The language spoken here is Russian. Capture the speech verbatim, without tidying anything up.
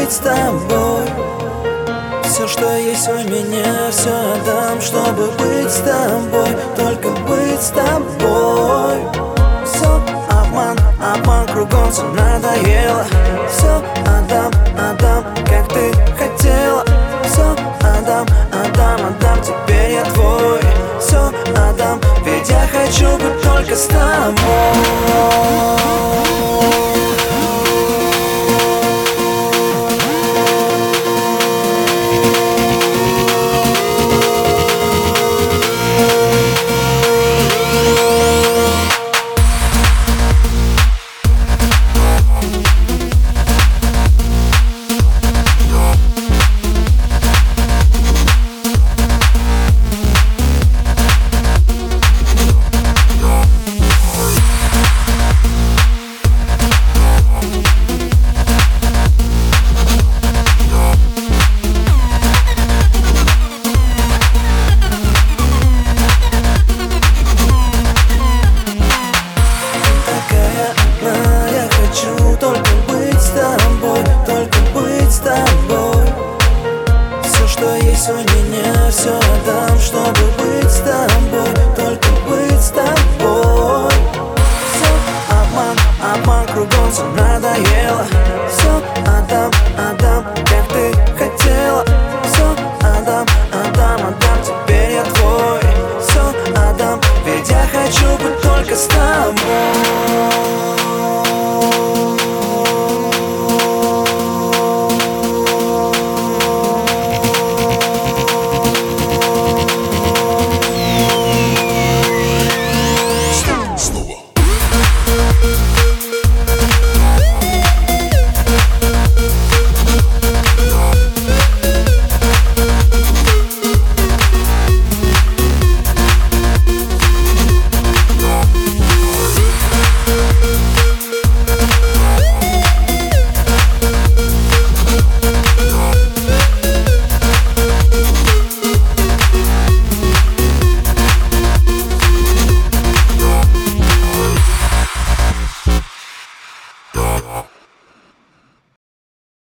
быть с тобой. Все, что есть у меня, все отдам, чтобы быть с тобой, только быть с тобой. Все обман, обман, кругом все надоело. Все отдам, отдам, как ты хотела. Все отдам, отдам, отдам, теперь я твой. Все отдам, ведь я хочу быть только с тобой.